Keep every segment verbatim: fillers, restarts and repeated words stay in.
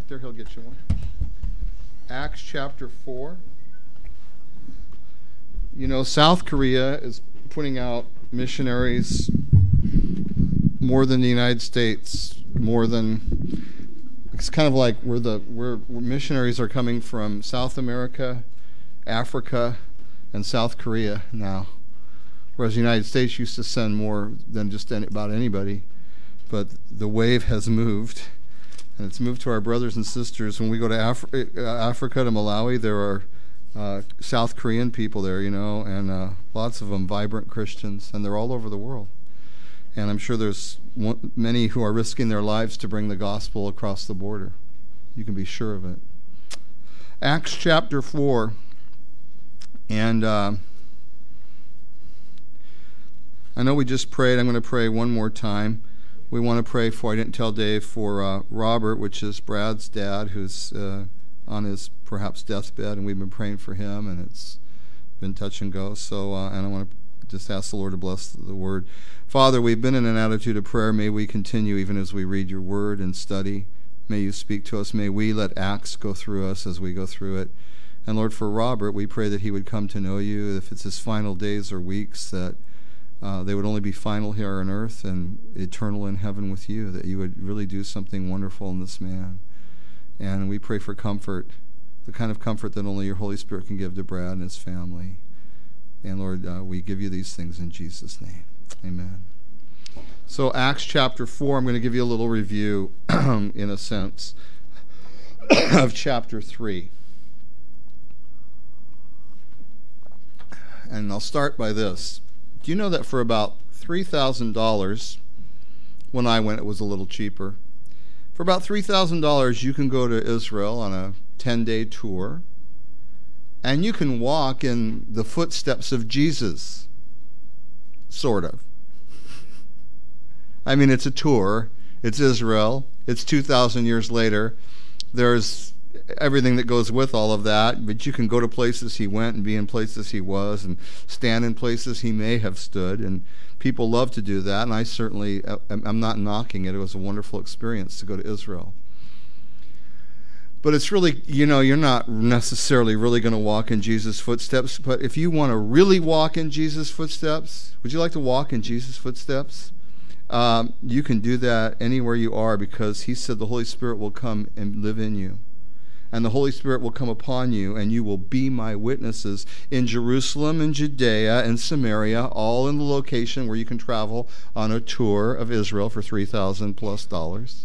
there, he'll get you one. Acts chapter four. You know, South Korea is putting out missionaries more than the United States, more than, it's kind of like where the where, where missionaries are coming from South America, Africa, and South Korea now. Whereas the United States used to send more than just any, about anybody. But the wave has moved, and it's moved to our brothers and sisters. When we go to Af- uh, Africa, to Malawi, there are uh, South Korean people there, you know, and uh, lots of them vibrant Christians, and they're all over the world. And I'm sure there's one, many who are risking their lives to bring the gospel across the border. You can be sure of it. Acts chapter four, and uh, I know we just prayed. I'm going to pray one more time. We want to pray for, I didn't tell Dave, for uh, Robert, which is Brad's dad, who's uh, on his perhaps deathbed, and we've been praying for him, and it's been touch and go. So, uh, and I want to just ask the Lord to bless the word. Father, we've been in an attitude of prayer. May we continue even as we read your word and study. May you speak to us. May we let Acts go through us as we go through it. And Lord, for Robert, we pray that he would come to know you. If it's his final days or weeks, that Uh, they would only be final here on earth and eternal in heaven with you, that you would really do something wonderful in this man. And we pray for comfort, the kind of comfort that only your Holy Spirit can give to Brad and his family. And Lord, uh, we give you these things in Jesus' name. Amen. So Acts chapter four, I'm going to give you a little review, in a sense, of chapter three. And I'll start by this. Do you know that for about three thousand dollars, when I went it was a little cheaper, for about three thousand dollars you can go to Israel on a ten-day tour, and you can walk in the footsteps of Jesus, sort of. I mean, it's a tour, it's Israel, it's two thousand years later, there's everything that goes with all of that, but you can go to places he went and be in places he was and stand in places he may have stood, and people love to do that, and I certainly, I'm not knocking it. It was a wonderful experience to go to Israel. But it's really, you know, you're not necessarily really going to walk in Jesus' footsteps, but if you want to really walk in Jesus' footsteps, would you like to walk in Jesus' footsteps? Um, you can do that anywhere you are, because he said the Holy Spirit will come and live in you. And the Holy Spirit will come upon you, and you will be my witnesses in Jerusalem and Judea and Samaria, all in the location where you can travel on a tour of Israel for three thousand plus dollars,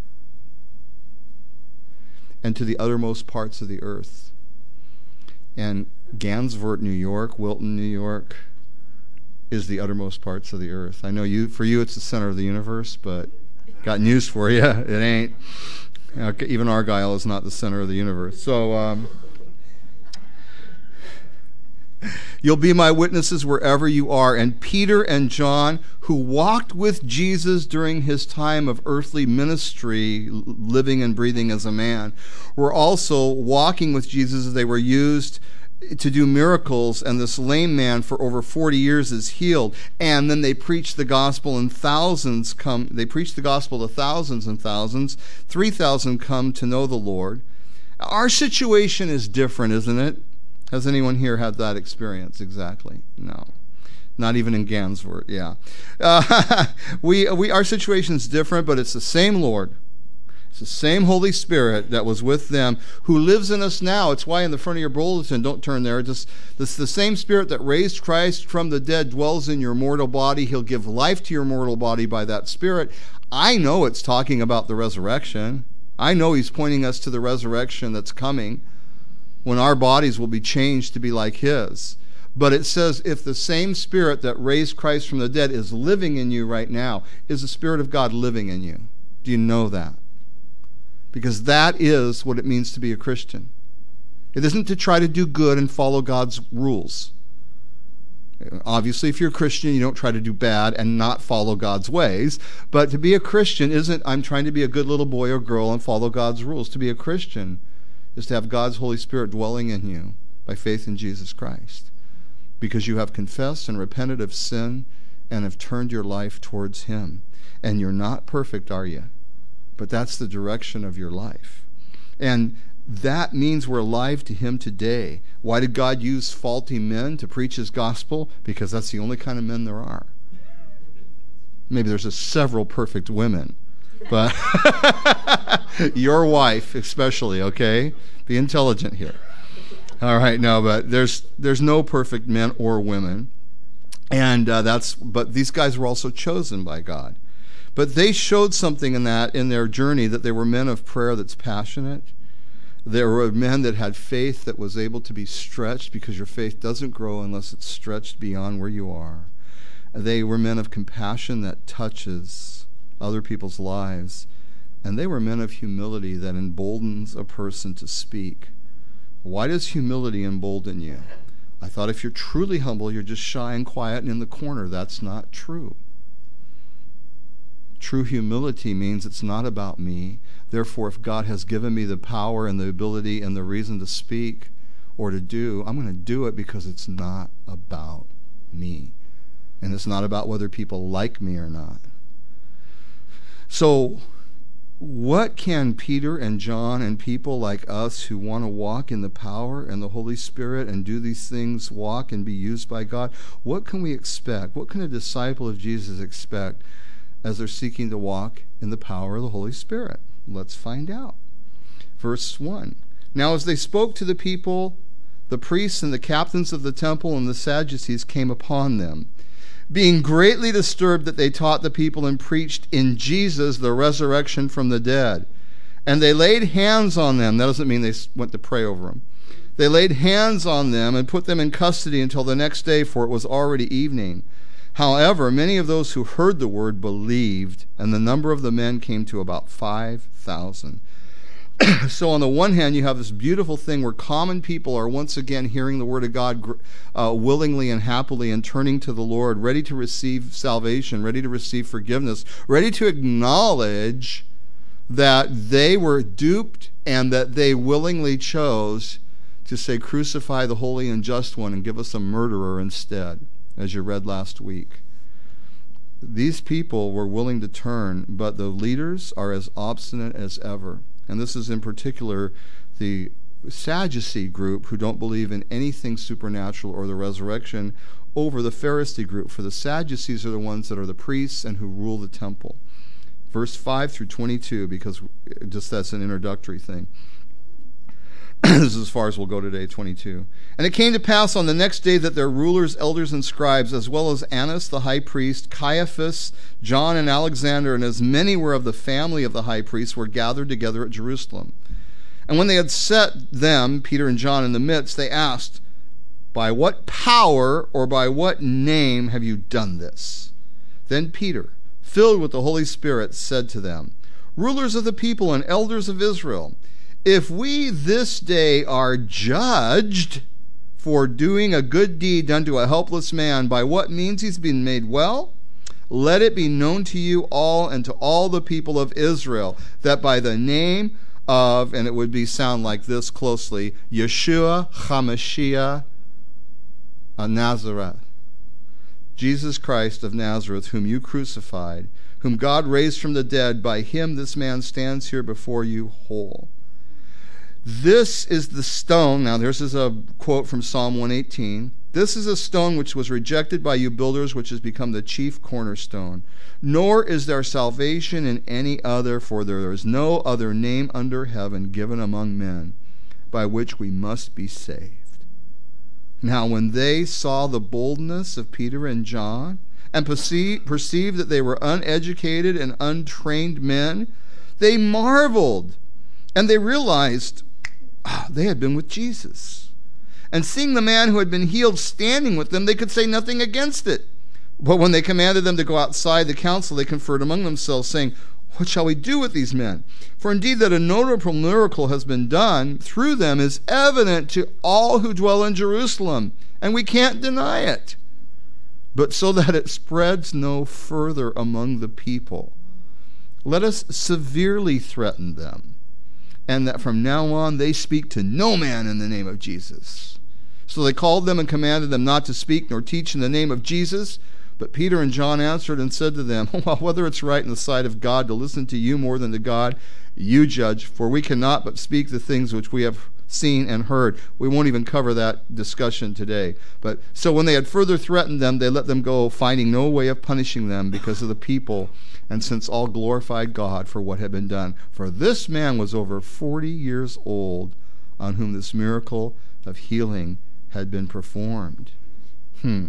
and to the uttermost parts of the earth. And Gansevoort, New York, Wilton, New York, is the uttermost parts of the earth. I know you, for you, it's the center of the universe, but got news for you, it ain't. Even Argyle is not the center of the universe. So um, you'll be my witnesses wherever you are. And Peter and John, who walked with Jesus during his time of earthly ministry, living and breathing as a man, were also walking with Jesus as they were used to do miracles, and this lame man for over forty years is healed. And then they preach the gospel, and thousands come. They preach the gospel to thousands and thousands. three thousand come to know the Lord. Our situation is different, isn't it? Has anyone here had that experience? Exactly. No. Not even in Gansevoort, yeah. Uh, we, we, our situation is different, but it's the same Lord. It's the same Holy Spirit that was with them who lives in us now. It's why in the front of your bulletin, don't turn there, just this the same Spirit that raised Christ from the dead dwells in your mortal body. He'll give life to your mortal body by that Spirit. I know it's talking about the resurrection. I know he's pointing us to the resurrection that's coming, when our bodies will be changed to be like his. But it says if the same Spirit that raised Christ from the dead is living in you right now, is the Spirit of God living in you? Do you know that? Because that is what it means to be a Christian. It isn't to try to do good and follow God's rules. Obviously, if you're a Christian, you don't try to do bad and not follow God's ways. But to be a Christian isn't, I'm trying to be a good little boy or girl and follow God's rules. To be a Christian is to have God's Holy Spirit dwelling in you by faith in Jesus Christ, because you have confessed and repented of sin and have turned your life towards him. And you're not perfect, are you? But that's the direction of your life. And that means we're alive to him today. Why did God use faulty men to preach his gospel? Because that's the only kind of men there are. Maybe there's a several perfect women, but your wife especially, okay? Be intelligent here. All right, no, but there's there's no perfect men or women, and uh, that's. But these guys were also chosen by God. But they showed something in that in their journey, that they were men of prayer that's passionate. There were men that had faith that was able to be stretched, because your faith doesn't grow unless it's stretched beyond where you are. They were men of compassion that touches other people's lives. And they were men of humility that emboldens a person to speak. Why does humility embolden you? I thought if you're truly humble, you're just shy and quiet and in the corner. That's not true. True humility means it's not about me. Therefore, if God has given me the power and the ability and the reason to speak or to do, I'm going to do it because it's not about me. And it's not about whether people like me or not. So, what can Peter and John and people like us who want to walk in the power and the Holy Spirit and do these things, walk and be used by God, what can we expect? What can a disciple of Jesus expect as they're seeking to walk in the power of the Holy Spirit? Let's find out. Verse one. Now as they spoke to the people, the priests and the captains of the temple and the Sadducees came upon them, being greatly disturbed that they taught the people and preached in Jesus the resurrection from the dead. And they laid hands on them. That doesn't mean they went to pray over them. They laid hands on them and put them in custody until the next day, for it was already evening. However, many of those who heard the word believed, and the number of the men came to about five thousand. So on the one hand, you have this beautiful thing where common people are once again hearing the word of God uh, willingly and happily and turning to the Lord, ready to receive salvation, ready to receive forgiveness, ready to acknowledge that they were duped and that they willingly chose to say, crucify the holy and just one and give us a murderer instead, as you read last week. These people were willing to turn, but the leaders are as obstinate as ever. And this is in particular the Sadducee group, who don't believe in anything supernatural or the resurrection, over the Pharisee group. For the Sadducees are the ones that are the priests and who rule the temple. Verse five through twenty-two, because just that's an introductory thing. This is as far as we'll go today, twenty-two. And it came to pass on the next day that their rulers, elders, and scribes, as well as Annas the high priest, Caiaphas, John, and Alexander, and as many were of the family of the high priest, were gathered together at Jerusalem. And when they had set them, Peter and John, in the midst, they asked, by what power or by what name have you done this? Then Peter, filled with the Holy Spirit, said to them, rulers of the people and elders of Israel, if we this day are judged for doing a good deed done to a helpless man, by what means he's been made well, let it be known to you all and to all the people of Israel that by the name of, and it would be sound like this closely, Yeshua HaMashiach of Nazareth, Jesus Christ of Nazareth, whom you crucified, whom God raised from the dead, by him this man stands here before you whole. This is the stone. Now, this is a quote from Psalm one eighteen. This is a stone which was rejected by you builders, which has become the chief cornerstone. Nor is there salvation in any other, for there is no other name under heaven given among men by which we must be saved. Now, when they saw the boldness of Peter and John and perceived, perceived that they were uneducated and untrained men, they marveled, and they realized ah, they had been with Jesus. And seeing the man who had been healed standing with them, they could say nothing against it. But when they commanded them to go outside the council, they conferred among themselves, saying, what shall we do with these men? For indeed that a notable miracle has been done through them is evident to all who dwell in Jerusalem, and we can't deny it. But so that it spreads no further among the people, let us severely threaten them, and that from now on they speak to no man in the name of Jesus. So they called them and commanded them not to speak nor teach in the name of Jesus, But Peter and John answered and said to them, well, whether it's right in the sight of God to listen to you more than to God, you judge, for we cannot but speak the things which we have seen and heard. We won't even cover that discussion today. But so when they had further threatened them, they let them go, finding no way of punishing them because of the people, and since all glorified God for what had been done. For this man was over forty years old, on whom this miracle of healing had been performed. Hmm.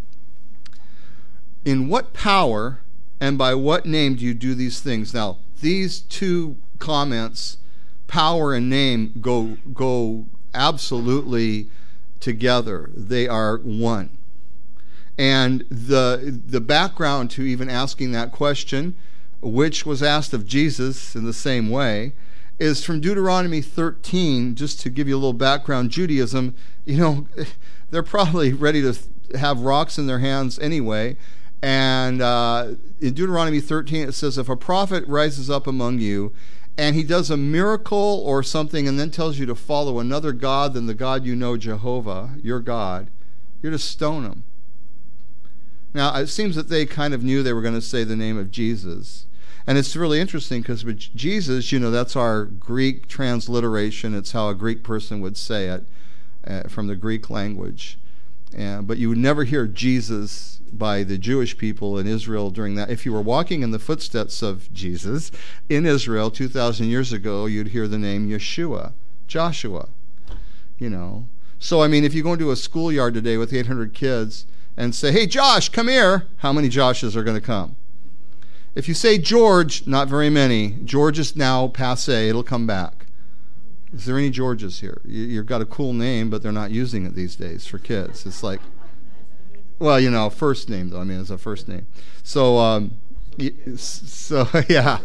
In what power and by what name do you do these things? Now, these two comments, power and name, go go absolutely together. They are one. And the the background to even asking that question, which was asked of Jesus in the same way, is from Deuteronomy thirteen. Just to give you a little background, Judaism, you know, they're probably ready to have rocks in their hands anyway. And uh, in Deuteronomy thirteen, it says, if a prophet rises up among you and he does a miracle or something and then tells you to follow another God than the God you know, Jehovah, your God, you're to stone him. Now, it seems that they kind of knew they were going to say the name of Jesus. And it's really interesting because with Jesus, you know, that's our Greek transliteration. It's how a Greek person would say it uh, from the Greek language. Uh, but you would never hear Jesus by the Jewish people in Israel during that. If you were walking in the footsteps of Jesus in Israel two thousand years ago, you'd hear the name Yeshua, Joshua, you know. So, I mean, if you go into a schoolyard today with eight hundred kids and say, hey, Josh, come here, how many Joshes are going to come? If you say George, not very many. George is now passé. It'll come back. Is there any Georges here? You've got a cool name, but they're not using it these days for kids. It's like, well, you know, first name, though. I mean, it's a first name. So, um, so yeah.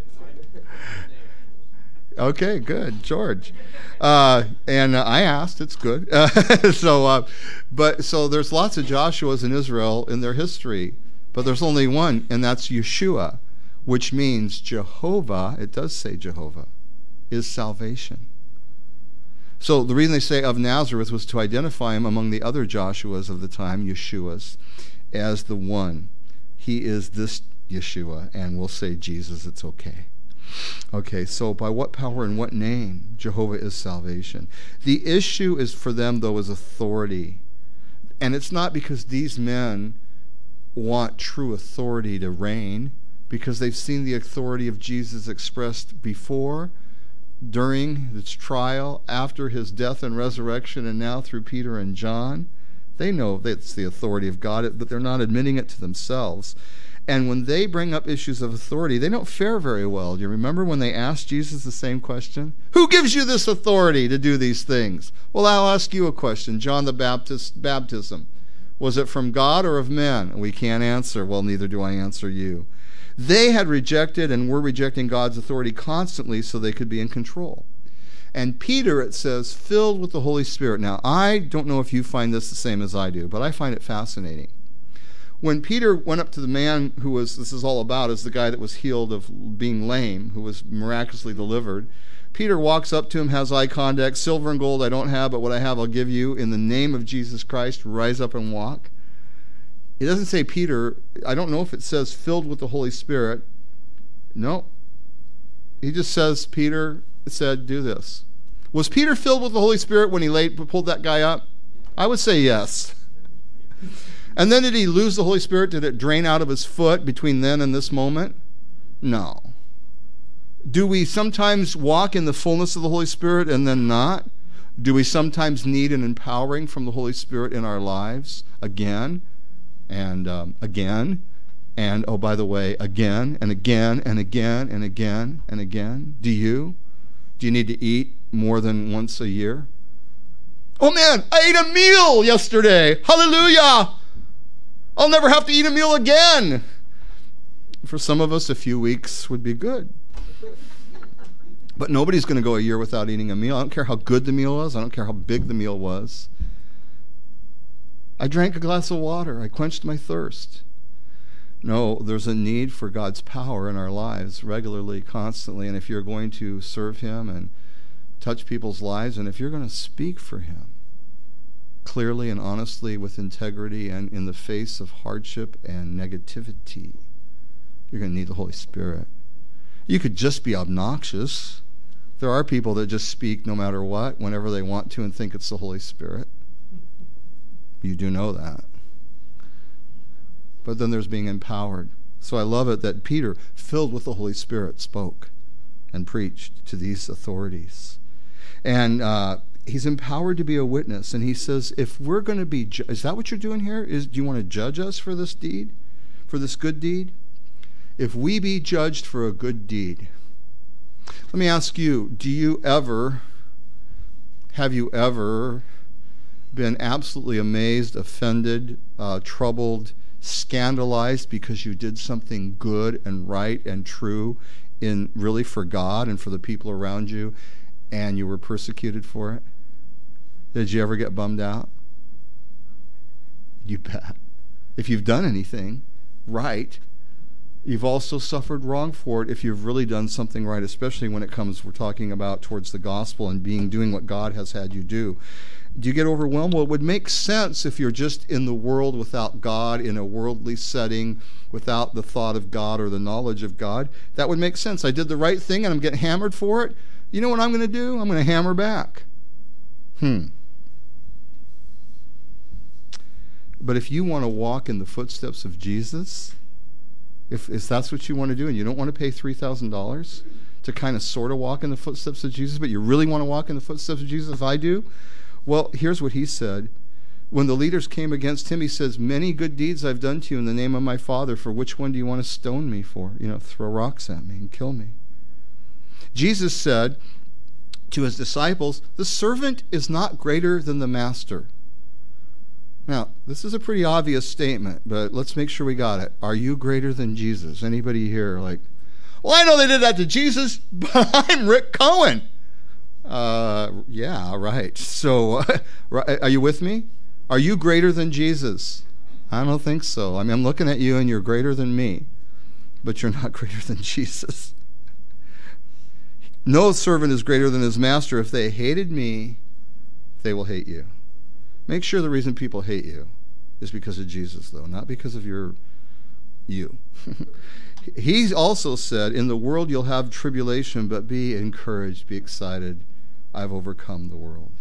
Okay, good, George. Uh, and uh, I asked, it's good. Uh, so, uh, but so there's lots of Joshuas in Israel in their history, but there's only one, and that's Yeshua, which means Jehovah. It does say Jehovah is salvation. So the reason they say of Nazareth was to identify him among the other Joshuas of the time, Yeshuas, as the one. He is this Yeshua, and we'll say Jesus, it's okay. Okay, so by what power and what name Jehovah is salvation? The issue is for them, though, is authority. And it's not because these men want true authority to reign, because they've seen the authority of Jesus expressed before, during his trial, after his death and resurrection, and now through Peter and John. They know that it's the authority of God, but they're not admitting it to themselves. And when they bring up issues of authority, they don't fare very well. Do you remember when they asked Jesus the same question? Who gives you this authority to do these things? Well, I'll ask you a question. John the Baptist baptism, was it from God or of men? We can't answer. Well, neither do I answer you. They had rejected and were rejecting God's authority constantly so they could be in control. And Peter, it says, filled with the Holy Spirit. Now, I don't know if you find this the same as I do, but I find it fascinating. When Peter went up to the man who was, this is all about, is the guy that was healed of being lame, who was miraculously delivered. Peter walks up to him, has eye contact. Silver and gold I don't have, but what I have I'll give you. In the name of Jesus Christ, rise up and walk. It doesn't say Peter. I don't know if it says filled with the Holy Spirit. No. He just says Peter said, do this. Was Peter filled with the Holy Spirit when he laid, pulled that guy up? I would say yes. And then did he lose the Holy Spirit? Did it drain out of his foot between then and this moment? No. Do we sometimes walk in the fullness of the Holy Spirit and then not? Do we sometimes need an empowering from the Holy Spirit in our lives again and um, again and, oh, by the way, again and again and again and again and again? Do you? Do you need to eat more than once a year? Oh, man, I ate a meal yesterday. Hallelujah. I'll never have to eat a meal again. For some of us, a few weeks would be good. But nobody's going to go a year without eating a meal. I don't care how good the meal was. I don't care how big the meal was. I drank a glass of water. I quenched my thirst. No, there's a need for God's power in our lives regularly, constantly. And if you're going to serve him and touch people's lives, and if you're going to speak for him, clearly and honestly with integrity and in the face of hardship and negativity, you're going to need the Holy Spirit. You could just be obnoxious. There are people that just speak no matter what, whenever they want to, and think it's the Holy Spirit. You do know that. But then there's being empowered. So I love it that Peter, filled with the Holy Spirit, spoke and preached to these authorities. And uh, he's empowered to be a witness. And he says, if we're going to be, ju- is that what you're doing here? Is do you want to judge us for this deed? For this good deed? If we be judged for a good deed, let me ask you, do you ever, have you ever been absolutely amazed, offended, uh, troubled, scandalized because you did something good and right and true in really for God and for the people around you, and you were persecuted for it? Did you ever get bummed out? You bet. If you've done anything right, you've also suffered wrong for it if you've really done something right, especially when it comes, we're talking about towards the gospel and being doing what God has had you do. Do you get overwhelmed? Well, it would make sense if you're just in the world without God, in a worldly setting, without the thought of God or the knowledge of God. That would make sense. I did the right thing and I'm getting hammered for it. You know what I'm going to do? I'm going to hammer back. Hmm. But if you want to walk in the footsteps of Jesus, if, if that's what you want to do and you don't want to pay three thousand dollars to kind of sort of walk in the footsteps of Jesus, but you really want to walk in the footsteps of Jesus, if I do, well, here's what he said. When the leaders came against him, he says, many good deeds I've done to you in the name of my Father. For which one do you want to stone me for? You know, throw rocks at me and kill me. Jesus said to his disciples, the servant is not greater than the master. Now, this is a pretty obvious statement, but let's make sure we got it. Are you greater than Jesus? Anybody here like, well, I know they did that to Jesus, but I'm Rick Cohen. Uh, yeah, right. So, uh, are you with me? Are you greater than Jesus? I don't think so. I mean, I'm looking at you and you're greater than me, but you're not greater than Jesus. No servant is greater than his master. If they hated me, they will hate you. Make sure the reason people hate you is because of Jesus, though, not because of your you. He also said, in the world you'll have tribulation, but be encouraged, be excited. I've overcome the world.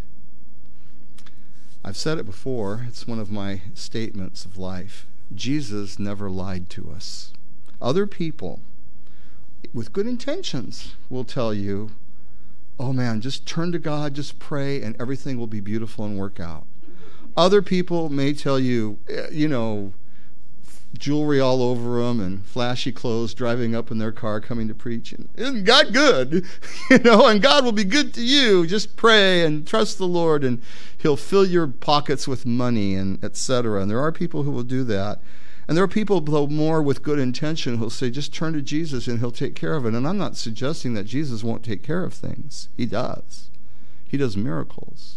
I've said it before. It's one of my statements of life. Jesus never lied to us. Other people, with good intentions, will tell you, oh man, just turn to God, just pray, and everything will be beautiful and work out. Other people may tell you, you know, jewelry all over them and flashy clothes, driving up in their car, coming to preach. And, isn't God good? You know, and God will be good to you. Just pray and trust the Lord, and he'll fill your pockets with money, and et cetera. And there are people who will do that. And there are people, though, more with good intention who'll say, just turn to Jesus and he'll take care of it. And I'm not suggesting that Jesus won't take care of things. He does. He does miracles.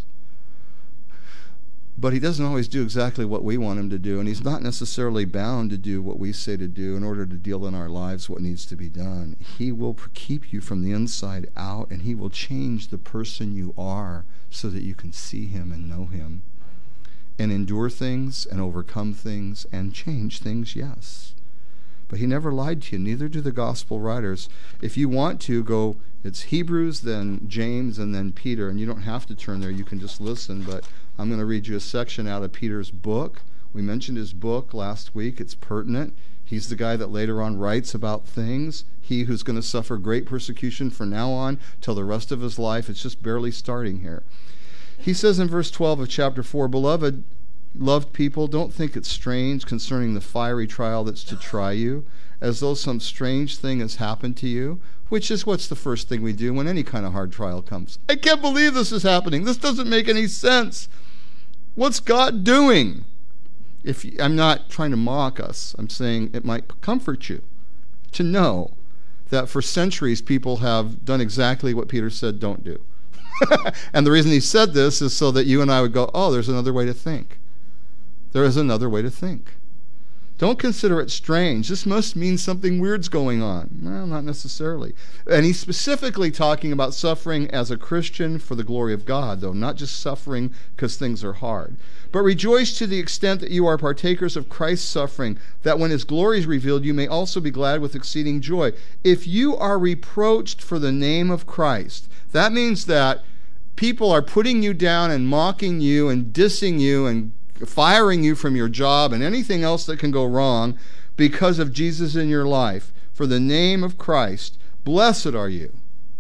But he doesn't always do exactly what we want him to do, and he's not necessarily bound to do what we say to do in order to deal in our lives what needs to be done. He will keep you from the inside out, and he will change the person you are so that you can see him and know him and endure things and overcome things and change things, yes. But he never lied to you, neither do the gospel writers. If you want to, go, it's Hebrews, then James, and then Peter, and you don't have to turn there, you can just listen, but I'm going to read you a section out of Peter's book. We mentioned his book last week. It's pertinent. He's the guy that later on writes about things. He who's going to suffer great persecution from now on till the rest of his life. It's just barely starting here. He says in verse twelve of chapter four, Beloved, loved people, don't think it strange concerning the fiery trial that's to try you, as though some strange thing has happened to you, which is what's the first thing we do when any kind of hard trial comes. I can't believe this is happening. This doesn't make any sense. What's God doing? If you, I'm not trying to mock us. I'm saying it might comfort you to know that for centuries people have done exactly what Peter said don't do. And the reason he said this is so that you and I would go, oh, there's another way to think. There is another way to think. Don't consider it strange. This must mean something weird's going on. Well, not necessarily. And he's specifically talking about suffering as a Christian for the glory of God, though, not just suffering because things are hard. But rejoice to the extent that you are partakers of Christ's suffering, that when his glory is revealed, you may also be glad with exceeding joy. If you are reproached for the name of Christ, that means that people are putting you down and mocking you and dissing you and firing you from your job and anything else that can go wrong because of Jesus in your life. For the name of Christ, blessed are you.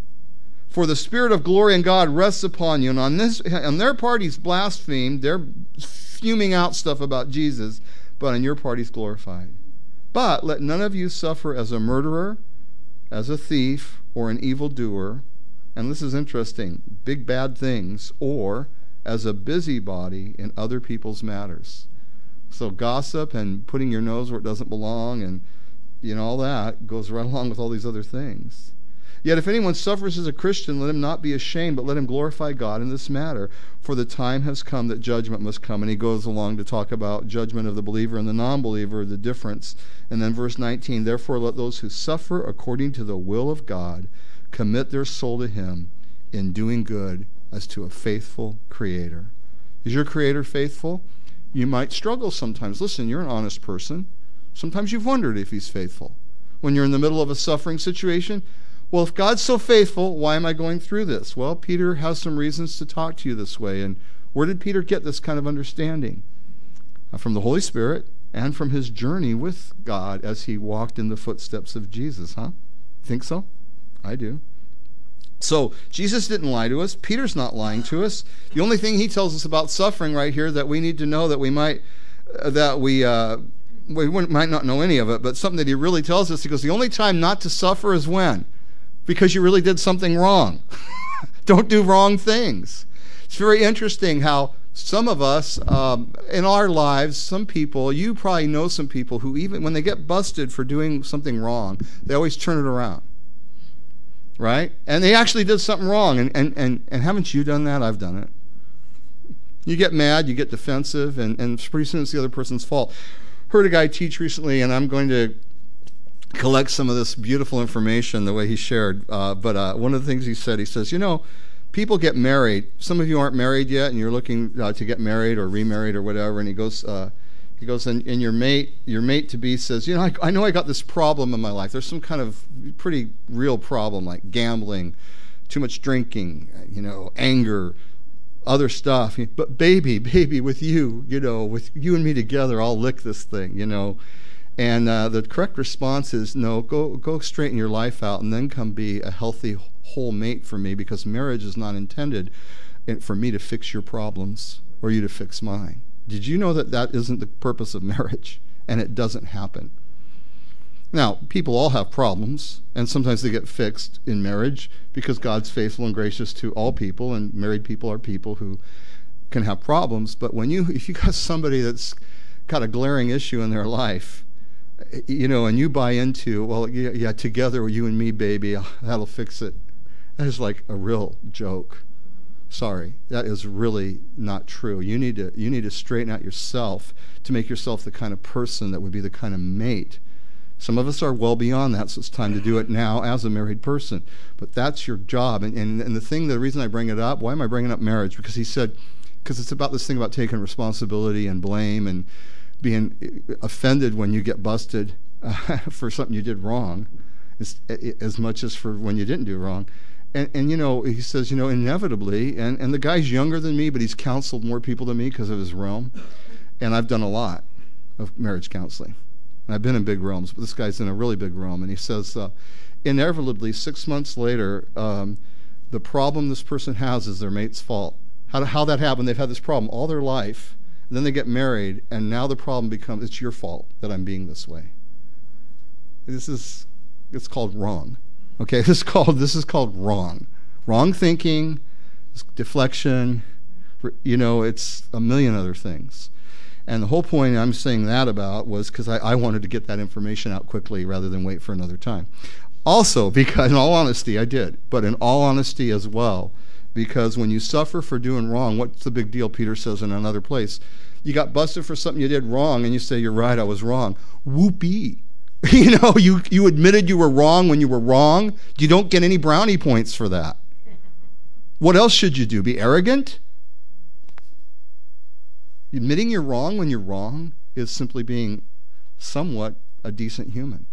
For the Spirit of glory and God rests upon you. And on this, on their part, he's blasphemed. They're fuming out stuff about Jesus. But on your part, he's glorified. But let none of you suffer as a murderer, as a thief, or an evildoer. And this is interesting. Big bad things. Or as a busybody in other people's matters. So gossip and putting your nose where it doesn't belong and, you know, all that goes right along with all these other things. Yet if anyone suffers as a Christian, let him not be ashamed, but let him glorify God in this matter. For the time has come that judgment must come. And he goes along to talk about judgment of the believer and the non-believer, the difference. And then verse nineteen, therefore let those who suffer according to the will of God commit their soul to him in doing good as to a faithful Creator. Is your Creator faithful? You might struggle sometimes. Listen, you're an honest person. Sometimes you've wondered if he's faithful. When you're in the middle of a suffering situation, well, if God's so faithful, why am I going through this? Well, Peter has some reasons to talk to you this way. And where did Peter get this kind of understanding? From the Holy Spirit and from his journey with God as he walked in the footsteps of Jesus, huh? Think so? I do. So Jesus didn't lie to us. Peter's not lying to us. The only thing he tells us about suffering right here that we need to know that we might, uh, that we, uh, we might not know any of it, but something that he really tells us, he goes, the only time not to suffer is when? Because you really did something wrong. Don't do wrong things. It's very interesting how some of us, um, in our lives, some people, you probably know some people who even when they get busted for doing something wrong, they always turn it around. Right? And they actually did something wrong. And, and, and, and haven't you done that? I've done it. You get mad, you get defensive, and, and pretty soon it's the other person's fault. Heard a guy teach recently, and I'm going to collect some of this beautiful information the way he shared. Uh, but uh, one of the things he said, he says, you know, people get married. Some of you aren't married yet, and you're looking uh, to get married or remarried or whatever. And he goes, uh, he goes, and, and your mate, your mate to be says, you know, I, I know I got this problem in my life. There's some kind of pretty real problem, like gambling, too much drinking, you know, anger, other stuff. But baby, baby, with you, you know, with you and me together, I'll lick this thing, you know. And uh, the correct response is, no, go go straighten your life out and then come be a healthy, whole mate for me, because marriage is not intended for me to fix your problems or you to fix mine. Did you know that that isn't the purpose of marriage? And it doesn't happen. Now, people all have problems, and sometimes they get fixed in marriage because God's faithful and gracious to all people, and married people are people who can have problems. But when you, if you got somebody that's got a glaring issue in their life, you know, and you buy into, well, yeah, yeah together, you and me, baby, that'll fix it. That is like a real joke. Sorry, that is really not true. You need to you need to straighten out yourself to make yourself the kind of person that would be the kind of mate. Some of us are well beyond that, so it's time to do it now as a married person. But that's your job. And, and, and the thing, the reason I bring it up, why am I bringing up marriage? Because he said, because it's about this thing about taking responsibility and blame and being offended when you get busted uh, for something you did wrong, as, as much as for when you didn't do wrong. And, and, you know, he says, you know, inevitably, and, and the guy's younger than me, but he's counseled more people than me because of his realm. And I've done a lot of marriage counseling. And I've been in big realms, but this guy's in a really big realm. And he says, uh, inevitably, six months later, um, the problem this person has is their mate's fault. How, how that happened, they've had this problem all their life. And then they get married, and now the problem becomes, it's your fault that I'm being this way. This is, it's called wrong. Okay, this is called this is called wrong. Wrong thinking, deflection, you know, it's a million other things. And the whole point I'm saying that about was because I, I wanted to get that information out quickly rather than wait for another time. Also, because in all honesty, I did, but in all honesty as well, Because when you suffer for doing wrong, what's the big deal? Peter says in another place. You got busted for something you did wrong, and you say, you're right, I was wrong. Whoopee. You know, you, you admitted you were wrong when you were wrong. You don't get any brownie points for that. What else should you do? Be arrogant? Admitting you're wrong when you're wrong is simply being somewhat a decent human.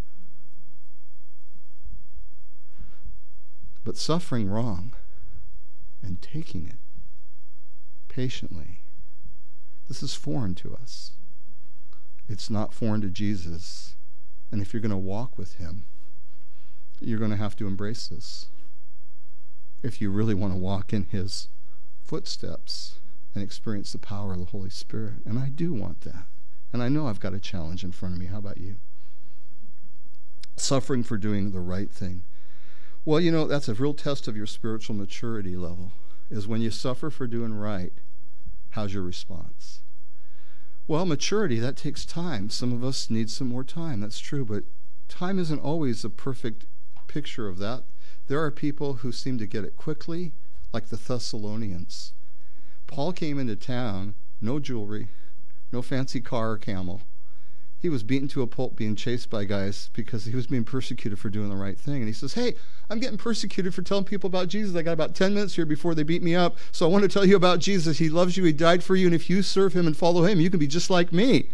But suffering wrong and taking it patiently, this is foreign to us. It's not foreign to Jesus. And if you're going to walk with him, you're going to have to embrace this. If you really want to walk in his footsteps and experience the power of the Holy Spirit. And I do want that. And I know I've got a challenge in front of me. How about you? Suffering for doing the right thing. Well, you know, that's a real test of your spiritual maturity level, is when you suffer for doing right, how's your response? Well, maturity, that takes time. Some of us need some more time. That's true, but time isn't always a perfect picture of that. There are people who seem to get it quickly, like the Thessalonians. Paul came into town, no jewelry, no fancy car or camel. He was beaten to a pulp, being chased by guys because he was being persecuted for doing the right thing. And he says, hey, I'm getting persecuted for telling people about Jesus. I got about ten minutes here before they beat me up. So I want to tell you about Jesus. He loves you. He died for you. And if you serve him and follow him, you can be just like me.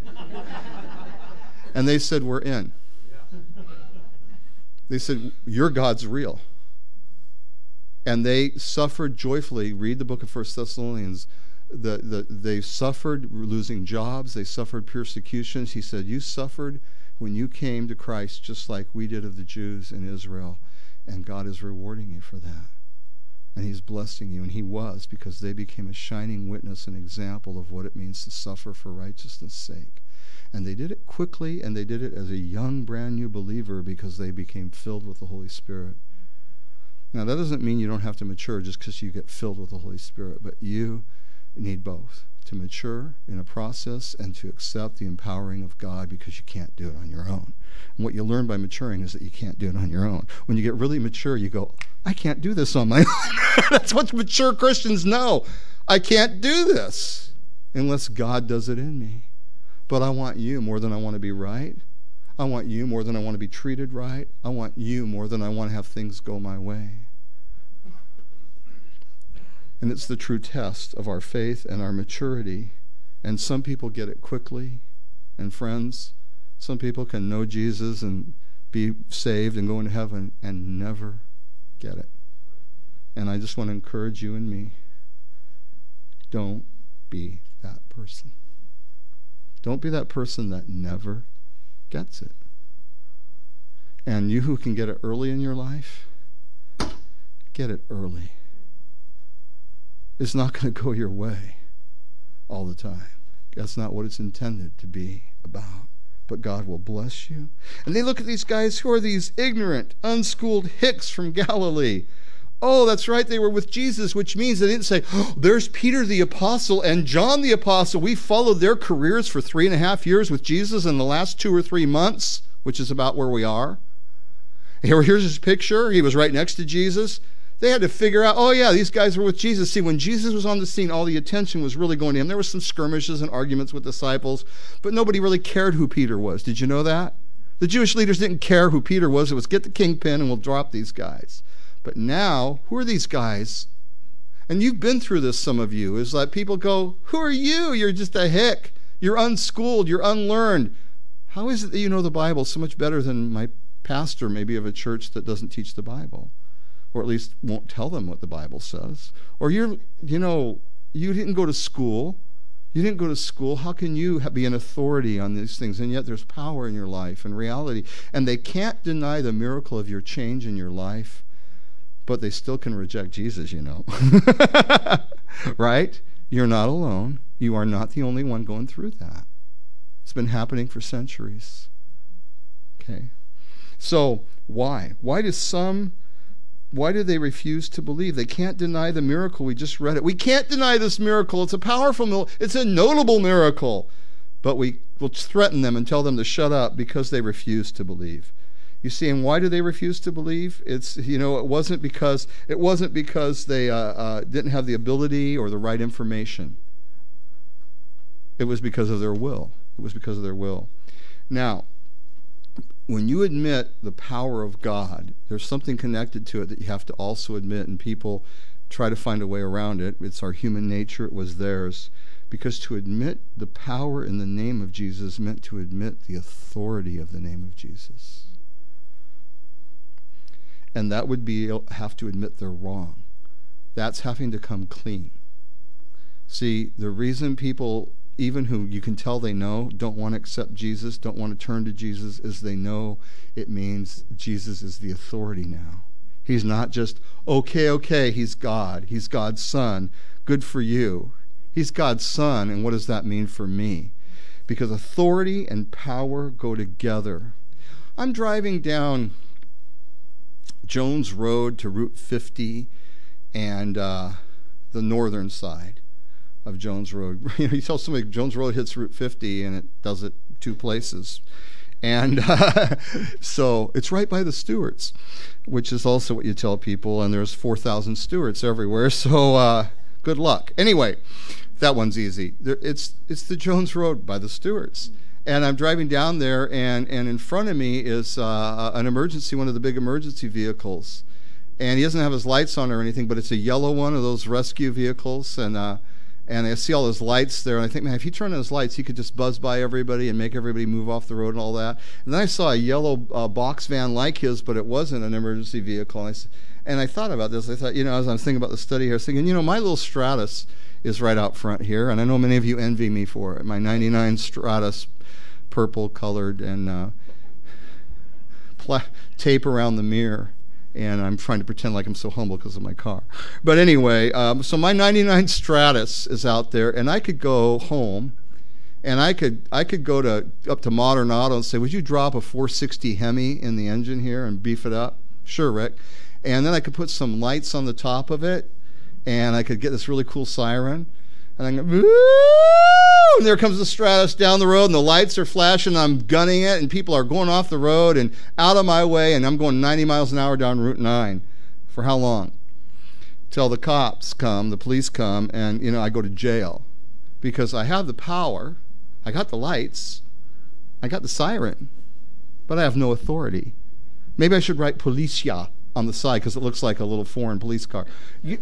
And they said, we're in. They said, your God's real. And they suffered joyfully. Read the book of First Thessalonians. The, the, they suffered losing jobs. They suffered persecutions. He said, you suffered when you came to Christ just like we did of the Jews in Israel. And God is rewarding you for that. And he's blessing you. And he was, because they became a shining witness, an example of what it means to suffer for righteousness' sake. And they did it quickly, and they did it as a young, brand new believer because they became filled with the Holy Spirit. Now, that doesn't mean you don't have to mature just because you get filled with the Holy Spirit, but you need both, to mature in a process and to accept the empowering of God, because you can't do it on your own. And what you learn by maturing is that you can't do it on your own. When you get really mature, you go, I can't do this on my own. That's what mature Christians know. I can't do this unless God does it in me. But I want you more than I want to be right. I want you more than I want to be treated right. I want you more than I want to have things go my way. And it's the true test of our faith and our maturity. And some people get it quickly. And friends, some people can know Jesus and be saved and go into heaven and never get it. And I just want to encourage you and me, don't be that person. Don't be that person that never gets it. And you who can get it early in your life, get it early. It's not going to go your way all the time. That's not what it's intended to be about. But God will bless you. And they look at these guys who are these ignorant, unschooled hicks from Galilee. Oh, that's right, they were with Jesus, which means they didn't say, oh, there's Peter the Apostle and John the Apostle. We followed their careers for three and a half years with Jesus in the last two or three months, which is about where we are. Here, here's his picture. He was right next to Jesus. They had to figure out, oh yeah, these guys were with Jesus. See, when Jesus was on the scene, all the attention was really going to him. There were some skirmishes and arguments with disciples, but nobody really cared who Peter was. Did you know that? The Jewish leaders didn't care who Peter was. It was get the kingpin and we'll drop these guys. But now, who are these guys? And you've been through this, some of you, is that people go, who are you? You're just a hick. You're unschooled. You're unlearned. How is it that you know the Bible so much better than my pastor, maybe of a church that doesn't teach the Bible? Or at least won't tell them what the Bible says. Or you're, you know, you didn't go to school. You didn't go to school. How can you be an authority on these things? And yet there's power in your life and reality. And they can't deny the miracle of your change in your life, but they still can reject Jesus, you know. Right? You're not alone. You are not the only one going through that. It's been happening for centuries. Okay. So why? Why do some... Why do they refuse to believe? They can't deny the miracle. We just read it. We can't deny this miracle. It's a powerful miracle. It's a notable miracle. But we will threaten them and tell them to shut up because they refuse to believe. You see, and why do they refuse to believe? It's, you know, it wasn't because it wasn't because they uh, uh, didn't have the ability or the right information. It was because of their will. It was because of their will. Now, when you admit the power of God, there's something connected to it that you have to also admit, and people try to find a way around it. It's our human nature. It was theirs. Because to admit the power in the name of Jesus meant to admit the authority of the name of Jesus. And that would be have to admit they're wrong. That's having to come clean. See, the reason people, even who you can tell they know, don't want to accept Jesus, don't want to turn to Jesus, is they know it means Jesus is the authority now. He's not just, okay, okay, he's God. He's God's son. Good for you. He's God's son, and what does that mean for me? Because authority and power go together. I'm driving down Jones Road to Route fifty and uh, the northern side of Jones Road. You know, you tell somebody Jones Road hits Route fifty, and it does it two places. And uh, so it's right by the Stewarts, which is also what you tell people, and there's four thousand Stewarts everywhere, so uh, good luck. Anyway, that one's easy. There, it's it's the Jones Road by the Stewarts. And I'm driving down there, and, and in front of me is uh, an emergency, one of the big emergency vehicles. And he doesn't have his lights on or anything, but it's a yellow one of those rescue vehicles. And uh, and I see all those lights there, and I think, man, if he turned on his lights, he could just buzz by everybody and make everybody move off the road and all that. And then I saw a yellow uh, box van like his, but it wasn't an emergency vehicle. And I, and I thought about this. I thought, you know, as I was thinking about the study here, I was thinking, you know, my little Stratus is right out front here, and I know many of you envy me for it. My ninety-nine Stratus, purple colored, and uh, pla- tape around the mirror. And I'm trying to pretend like I'm so humble because of my car. But anyway, um, so my ninety-nine Stratus is out there, and I could go home, and I could I could go to up to Modern Auto and say, would you drop a four sixty Hemi in the engine here and beef it up? Sure, Rick. And then I could put some lights on the top of it, and I could get this really cool siren. And I go, woo! And there comes the Stratus down the road, and the lights are flashing, and I'm gunning it, and people are going off the road and out of my way, and I'm going ninety miles an hour down Route nine. For how long? Till the cops come, the police come, and, you know, I go to jail. Because I have the power, I got the lights, I got the siren, but I have no authority. Maybe I should write Policia on the side, because it looks like a little foreign police car. You,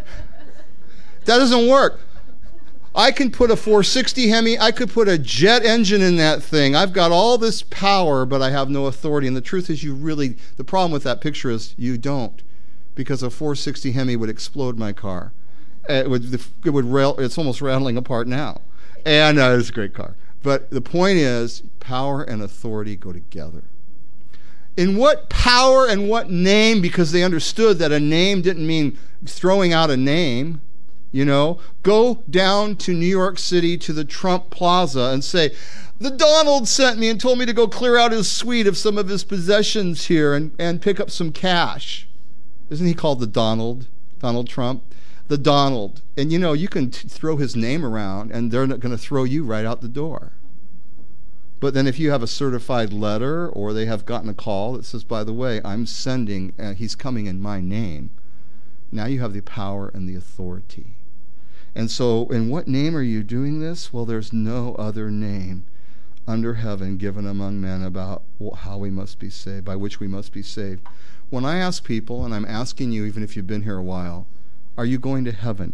that doesn't work. I can put a four sixty Hemi, I could put a jet engine in that thing. I've got all this power, but I have no authority. And the truth is, you really, the problem with that picture is you don't. Because a four sixty Hemi would explode my car. It would, it would rail, it's almost rattling apart now. And uh, it's a great car. But the point is, power and authority go together. In what power and what name, because they understood that a name didn't mean throwing out a name. You know, go down to New York City to the Trump Plaza and say, the Donald sent me and told me to go clear out his suite of some of his possessions here and, and pick up some cash. Isn't he called the Donald, Donald Trump? The Donald. And, you know, you can t- throw his name around, and they're not going to throw you right out the door. But then if you have a certified letter, or they have gotten a call that says, by the way, I'm sending, uh, he's coming in my name, now you have the power and the authority. And so, in what name are you doing this? Well, there's no other name under heaven given among men about how we must be saved, by which we must be saved. When I ask people, and I'm asking you, even if you've been here a while, are you going to heaven?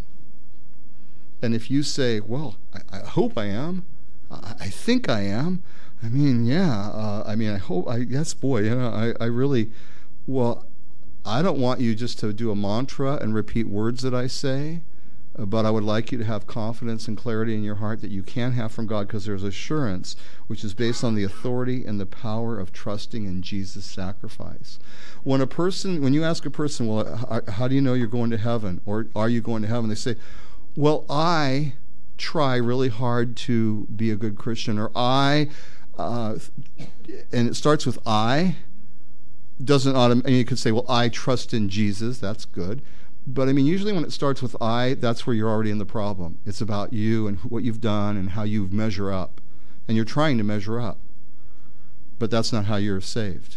And if you say, well, I, I hope I am, I, I think I am, I mean, yeah, uh, I mean, I hope, I yes, boy, you know, I, I really, well, I don't want you just to do a mantra and repeat words that I say, but I would like you to have confidence and clarity in your heart that you can have from God, because there's assurance which is based on the authority and the power of trusting in Jesus' sacrifice. When a person, when you ask a person, well, how do you know you're going to heaven, or are you going to heaven? They say, well, I try really hard to be a good Christian, or I, uh, and it starts with I, doesn't automatically, and you could say, well, I trust in Jesus, that's good. But I mean, usually when it starts with I, that's where you're already in the problem. It's about you and what you've done and how you measure up. And you're trying to measure up. But that's not how you're saved.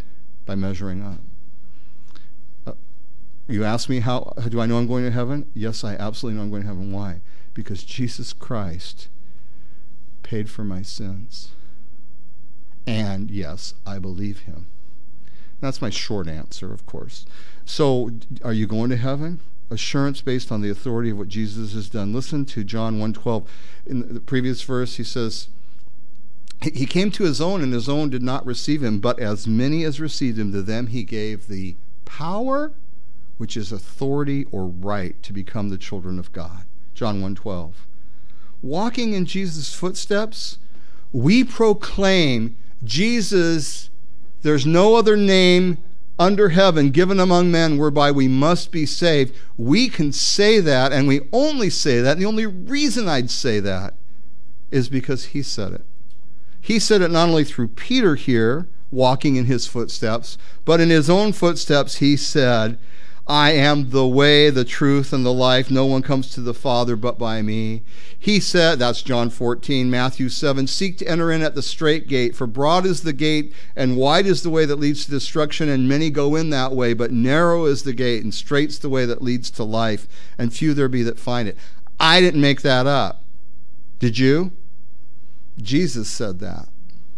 by measuring up. Uh, you ask me, how do I know I'm going to heaven? Yes, I absolutely know I'm going to heaven. Why? Because Jesus Christ paid for my sins. And yes, I believe him. That's my short answer, of course. So, are you going to heaven? Assurance based on the authority of what Jesus has done. Listen to John one twelve. In the previous verse, he says, he came to his own, and his own did not receive him, but as many as received him, to them he gave the power, which is authority or right, to become the children of God. John one twelve. Walking in Jesus' footsteps, we proclaim Jesus, there's no other name under heaven given among men whereby we must be saved. We can say that, and we only say that, and the only reason I'd say that is because he said it. He said it not only through Peter here, walking in his footsteps, but in his own footsteps he said, I am the way, the truth, and the life. No one comes to the Father but by me. He said, that's John fourteen, Matthew seven, seek to enter in at the straight gate, for broad is the gate, and wide is the way that leads to destruction, and many go in that way, but narrow is the gate, and straight's the way that leads to life, and few there be that find it. I didn't make that up. Did you? Jesus said that.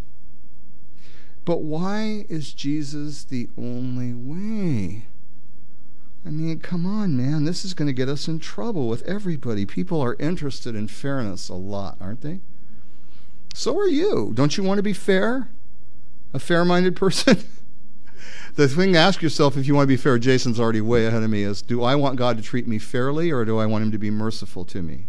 But why is Jesus the only way? I mean, come on, man. This is going to get us in trouble with everybody. People are interested in fairness a lot, aren't they? So are you. Don't you want to be fair? A fair-minded person? The thing to ask yourself if you want to be fair, Jason's already way ahead of me, is do I want God to treat me fairly, or do I want him to be merciful to me?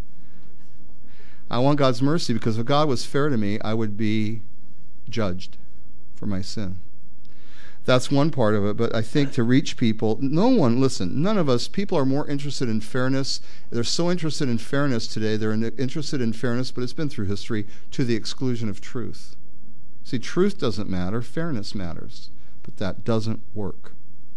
I want God's mercy, because if God was fair to me, I would be judged for my sin. That's one part of it, but I think to reach people, no one, listen, none of us, people are more interested in fairness. They're so interested in fairness today, they're in, interested in fairness, but it's been through history, to the exclusion of truth. See, truth doesn't matter, fairness matters, but that doesn't work.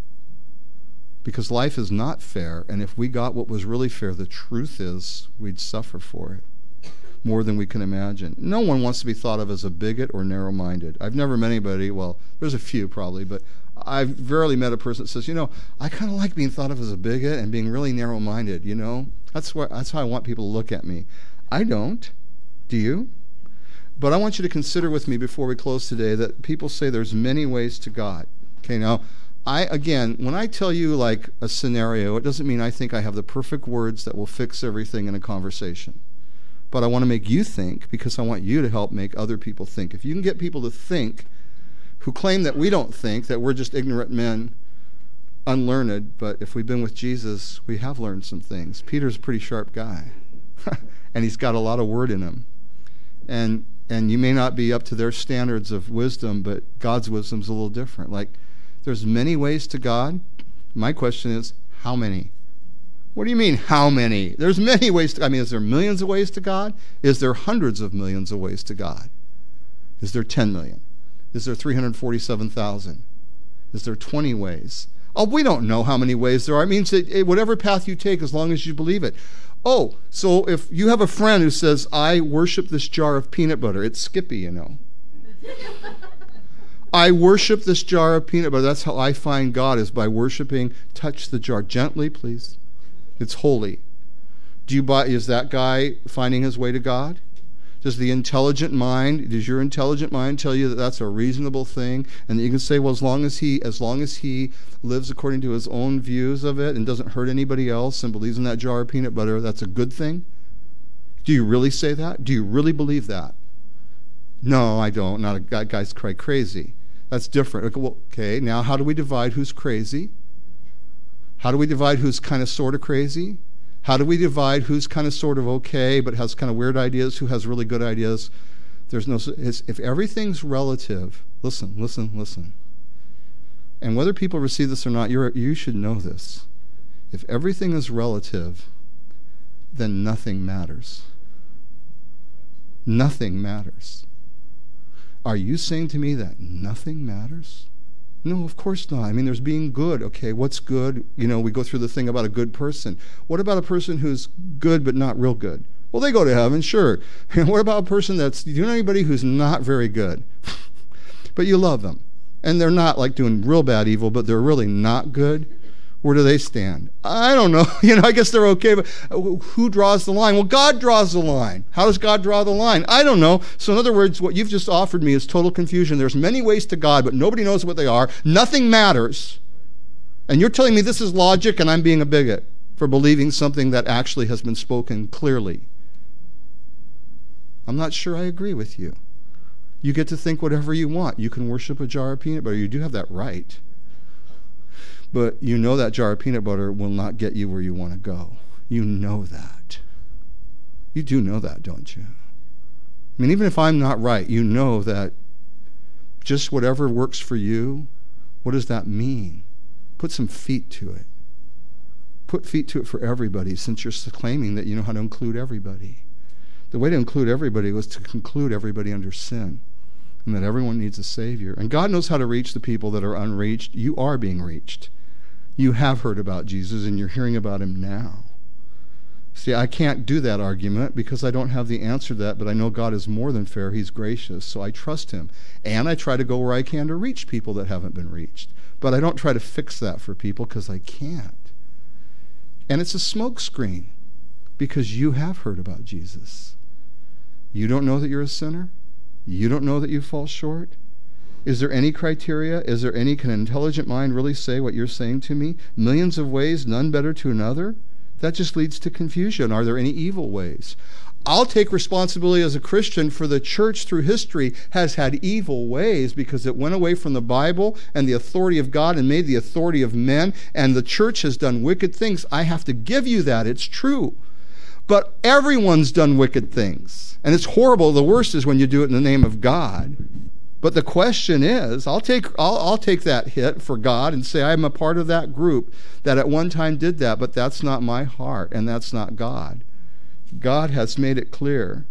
Because life is not fair, and if we got what was really fair, the truth is, we'd suffer for it more than we can imagine. No one wants to be thought of as a bigot or narrow-minded. I've never met anybody, well, there's a few probably, but I've rarely met a person that says, you know, I kind of like being thought of as a bigot and being really narrow-minded, you know? That's what, that's how I want people to look at me. I don't. Do you? But I want you to consider with me before we close today that people say there's many ways to God. Okay, now, I, again, when I tell you like a scenario, it doesn't mean I think I have the perfect words that will fix everything in a conversation. But I want to make you think, because I want you to help make other people think. If you can get people to think who claim that we don't think, that we're just ignorant men, unlearned, but if we've been with Jesus, we have learned some things. Peter's a pretty sharp guy, and he's got a lot of word in him. And and you may not be up to their standards of wisdom, but God's wisdom's a little different. Like, there's many ways to God. My question is, how many? What do you mean, how many? There's many ways to, I mean, is there millions of ways to God? Is there hundreds of millions of ways to God? Is there ten million? Is there three hundred forty-seven thousand? Is there twenty ways? Oh, we don't know how many ways there are. It means that whatever path you take, as long as you believe it. Oh, so if you have a friend who says, I worship this jar of peanut butter, it's Skippy, you know. I worship this jar of peanut butter. That's how I find God, is by worshiping. Touch the jar gently, please. It's holy. Do you buy, is that guy finding his way to God? Does the intelligent mind, does your intelligent mind tell you that that's a reasonable thing, and that you can say, well, as long as he, as long as he lives according to his own views of it and doesn't hurt anybody else and believes in that jar of peanut butter, that's a good thing? Do you really say that? Do you really believe that? No, I don't. Not a that guy's quite crazy. That's different. Okay, well, okay, now how do we divide who's crazy? How do we divide who's kind of sort of crazy? How do we divide who's kind of sort of okay but has kind of weird ideas, who has really good ideas? There's no, if everything's relative, listen, listen, listen. And whether people receive this or not, you're, you should know this. If everything is relative, then nothing matters. Nothing matters. Are you saying to me that nothing matters? No, of course not. I mean, there's being good. Okay, what's good? You know, we go through the thing about a good person. What about a person who's good but not real good? Well, they go to heaven, sure. And what about a person that's, do you know anybody who's not very good? But you love them. and they're not like doing real bad evil, but they're really not good, where do they stand? I don't know. You know, I guess they're okay, but who draws the line? Well, God draws the line. How does God draw the line? I don't know. So in other words, what you've just offered me is total confusion. There's many ways to God, but nobody knows what they are. Nothing matters. And you're telling me this is logic, and I'm being a bigot for believing something that actually has been spoken clearly. I'm not sure I agree with you. You get to think whatever you want. You can worship a jar of peanut butter. You do have that right. But you know that jar of peanut butter will not get you where you want to go. You know that. You do know that, don't you? I mean, even if I'm not right, you know that just whatever works for you, what does that mean? Put some feet to it. Put feet to it for everybody, since you're claiming that you know how to include everybody. The way to include everybody was to conclude everybody under sin, and that everyone needs a Savior. And God knows how to reach the people that are unreached. You are being reached. You have heard about Jesus, and you're hearing about him now. See, I can't do that argument because I don't have the answer to that, but I know God is more than fair. He's gracious, so I trust him. And I try to go where I can to reach people that haven't been reached. But I don't try to fix that for people because I can't. And it's a smokescreen because you have heard about Jesus. You don't know that you're a sinner? You don't know that you fall short? Is there any criteria? Is there any, can an intelligent mind really say what you're saying to me? Millions of ways, none better to another? That just leads to confusion. Are there any evil ways? I'll take responsibility as a Christian for the church through history has had evil ways because it went away from the Bible and the authority of God and made the authority of men, and the church has done wicked things. I have to give you that. It's true. But everyone's done wicked things. And it's horrible. The worst is when you do it in the name of God. But the question is, I'll take I'll, I'll take that hit for God and say I'm a part of that group that at one time did that, but that's not my heart, and that's not God. God has made it clear.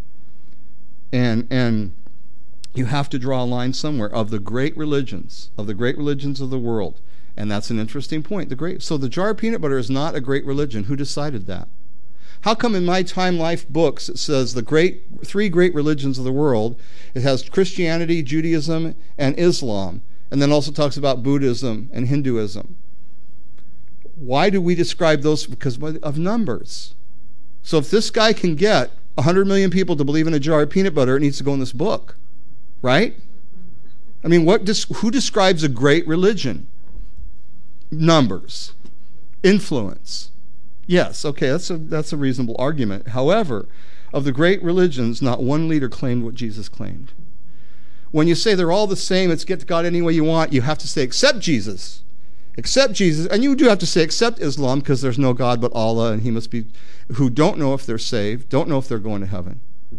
And and you have to draw a line somewhere of the great religions, of the great religions of the world. And that's an interesting point. The great so the jar of peanut butter is not a great religion. Who decided that? How come in my Time Life books it says the great three great religions of the world? It has Christianity, Judaism, and Islam, and then also talks about Buddhism and Hinduism. Why do we describe those? Because of numbers. So if this guy can get one hundred million people to believe in a jar of peanut butter, it needs to go in this book, right? I mean, what? Who describes a great religion? Numbers, influence. Yes, okay, that's a, that's a reasonable argument. However, of the great religions, not one leader claimed what Jesus claimed. When you say they're all the same, it's get to God any way you want, you have to say, except Jesus. Except Jesus. And you do have to say, except Islam, because there's no God but Allah, and he must be, who don't know if they're saved, don't know if they're going to heaven.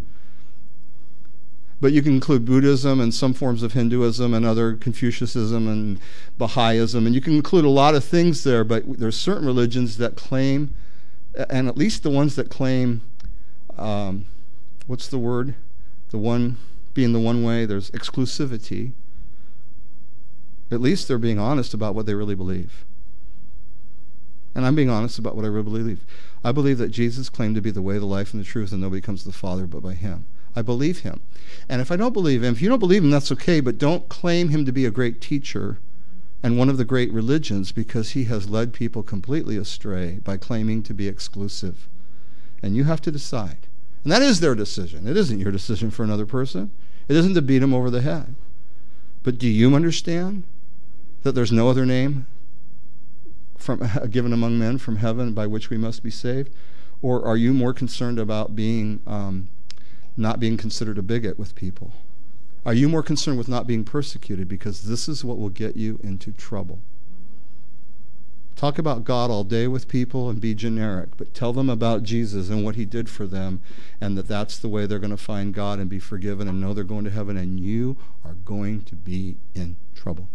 But you can include Buddhism and some forms of Hinduism and other Confucianism and Baha'ism, and you can include a lot of things there, but there's certain religions that claim, and at least the ones that claim, um, what's the word? The one, being the one way, there's exclusivity. At least they're being honest about what they really believe. And I'm being honest about what I really believe. I believe that Jesus claimed to be the way, the life, and the truth, and nobody comes to the Father but by him. I believe him. And if I don't believe him, if you don't believe him, that's okay, but don't claim him to be a great teacher and one of the great religions, because he has led people completely astray by claiming to be exclusive. And you have to decide. And that is their decision. It isn't your decision for another person. It isn't to beat them over the head. But do you understand that there's no other name from, given among men from heaven by which we must be saved? Or are you more concerned about being um, not being considered a bigot with people? Are you more concerned with not being persecuted? Because this is what will get you into trouble. Talk about God all day with people and be generic, but tell them about Jesus and what he did for them, and that that's the way they're going to find God and be forgiven and know they're going to heaven, and you are going to be in trouble.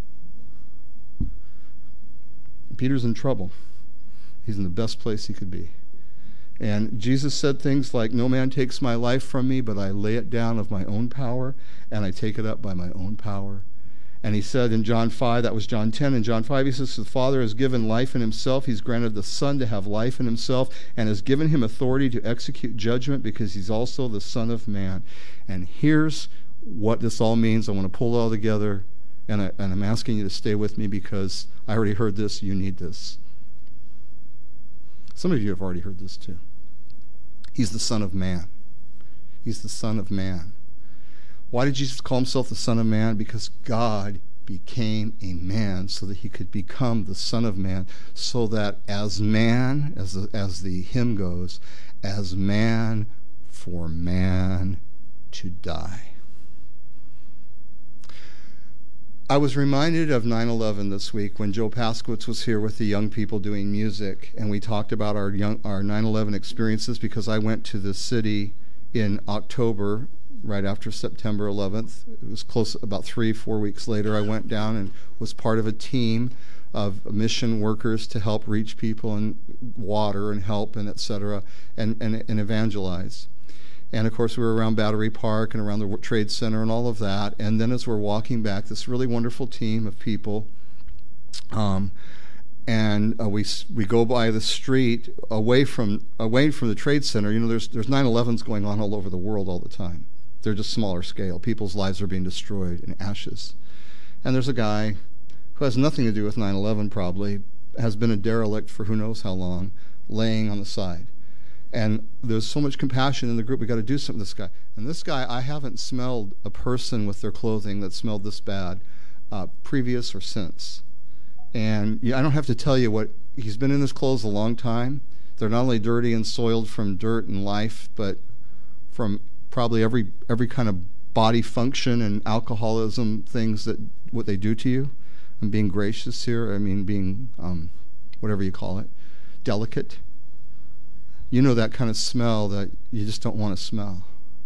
Peter's in trouble. He's in the best place he could be. And Jesus said things like, no man takes my life from me, but I lay it down of my own power, and I take it up by my own power. And he said in John five, that was John ten, in John five he says, the Father has given life in himself, he's granted the Son to have life in himself, and has given him authority to execute judgment, because he's also the Son of Man. And here's what this all means. I want to pull it all together And, I, and I'm asking you to stay with me because I already heard this. You need this. Some of you have already heard this too. He's the Son of Man. He's the Son of Man. Why did Jesus call himself the Son of Man? Because God became a man so that he could become the Son of Man, so that as man, as the, as the hymn goes, as man for man to die. I was reminded of nine eleven this week when Joe Paskowitz was here with the young people doing music, and we talked about our young, our nine eleven experiences, because I went to the city in October, right after September eleventh. It was close, about three, four weeks later, I went down and was part of a team of mission workers to help reach people and water and help and et cetera, and, and, and evangelize. And, of course, we were around Battery Park and around the Trade Center and all of that. And then as we're walking back, this really wonderful team of people, um, and uh, we we go by the street away from away from the Trade Center. You know, there's there's nine elevens going on all over the world all the time. They're just smaller scale. People's lives are being destroyed in ashes. And there's a guy who has nothing to do with nine eleven probably, has been a derelict for who knows how long, laying on the side. And there's so much compassion in the group. We got to do something with this guy. And this guy, I haven't smelled a person with their clothing that smelled this bad, uh, previous or since. And yeah, I don't have to tell you what, he's been in his clothes a long time. They're not only dirty and soiled from dirt and life, but from probably every every kind of body function and alcoholism things that what they do to you. I'm being gracious here. I mean being um, whatever you call it, delicate. You know that kind of smell that you just don't want to smell.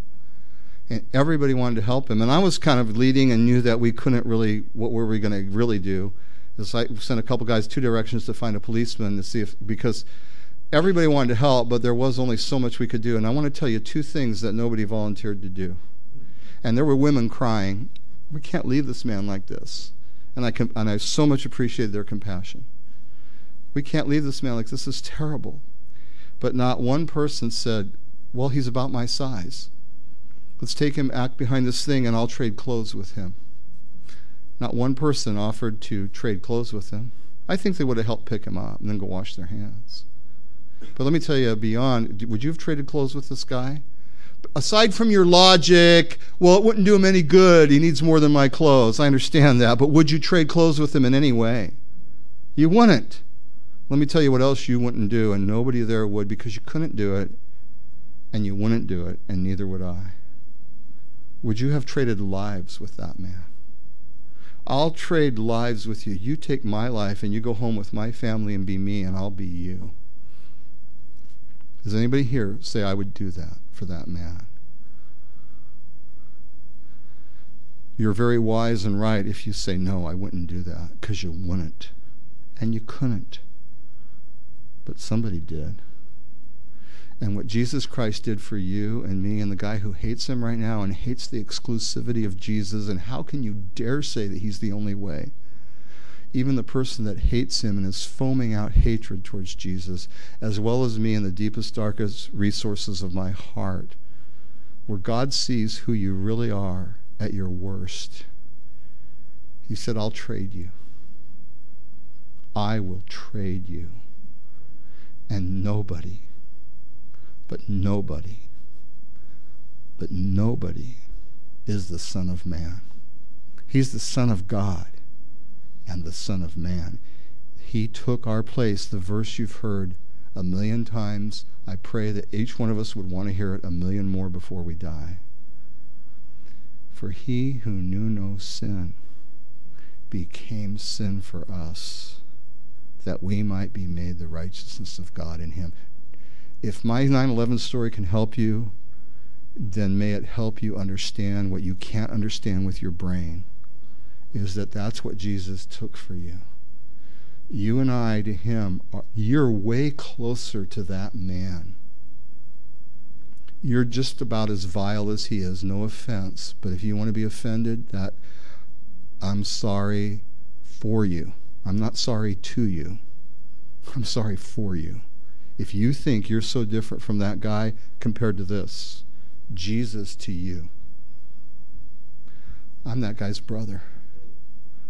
And everybody wanted to help him. And I was kind of leading and knew that we couldn't really, what were we going to really do? Is I sent a couple guys two directions to find a policeman to see if, because everybody wanted to help, but there was only so much we could do. And I want to tell you two things that nobody volunteered to do. And there were women crying, we can't leave this man like this. And I, com- and I so much appreciated their compassion. We can't leave this man like this. This is terrible. But not one person said, well, he's about my size. Let's take him act behind this thing and I'll trade clothes with him. Not one person offered to trade clothes with him. I think they would have helped pick him up and then go wash their hands. But let me tell you, beyond, would you have traded clothes with this guy? Aside from your logic, well, it wouldn't do him any good. He needs more than my clothes. I understand that. But would you trade clothes with him in any way? You wouldn't. Let me tell you what else you wouldn't do, and nobody there would, because you couldn't do it, and you wouldn't do it, and neither would I. Would you have traded lives with that man? I'll trade lives with you. You take my life, and you go home with my family and be me, and I'll be you. Does anybody here say I would do that for that man? You're very wise and right if you say, no, I wouldn't do that, because you wouldn't, and you couldn't. But somebody did. And what Jesus Christ did for you and me and the guy who hates him right now and hates the exclusivity of Jesus, and how can you dare say that he's the only way? Even the person that hates him and is foaming out hatred towards Jesus, as well as me in the deepest, darkest resources of my heart, where God sees who you really are at your worst. He said, I'll trade you. I will trade you. And nobody, but nobody, but nobody is the Son of Man. He's the Son of God and the Son of Man. He took our place, the verse you've heard a million times. I pray that each one of us would want to hear it a million more before we die. For he who knew no sin became sin for us, that we might be made the righteousness of God in him. If my nine eleven story can help you, then may it help you understand what you can't understand with your brain, is that that's what Jesus took for you. You and I to him, are, you're way closer to that man. You're just about as vile as he is, no offense, but if you want to be offended, that I'm sorry for you. I'm not sorry to you. I'm sorry for you. If you think you're so different from that guy compared to this, Jesus to you. I'm that guy's brother.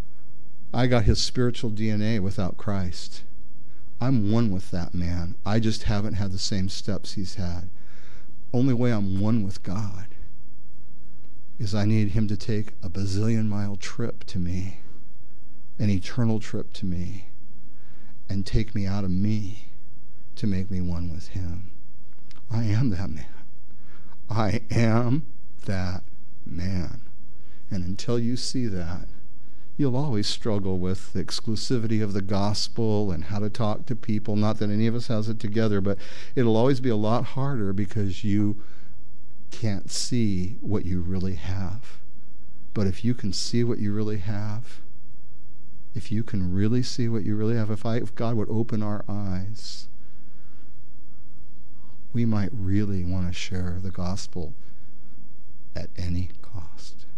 I got his spiritual D N A without Christ. I'm one with that man. I just haven't had the same steps he's had. Only way I'm one with God is I need him to take a bazillion mile trip to me, an eternal trip to me, and take me out of me to make me one with him. I am that man. I am that man. And until you see that, you'll always struggle with the exclusivity of the gospel and how to talk to people. Not that any of us has it together, but it'll always be a lot harder because you can't see what you really have. But if you can see what you really have, if you can really see what you really have, if, I, if God would open our eyes, we might really want to share the gospel at any cost.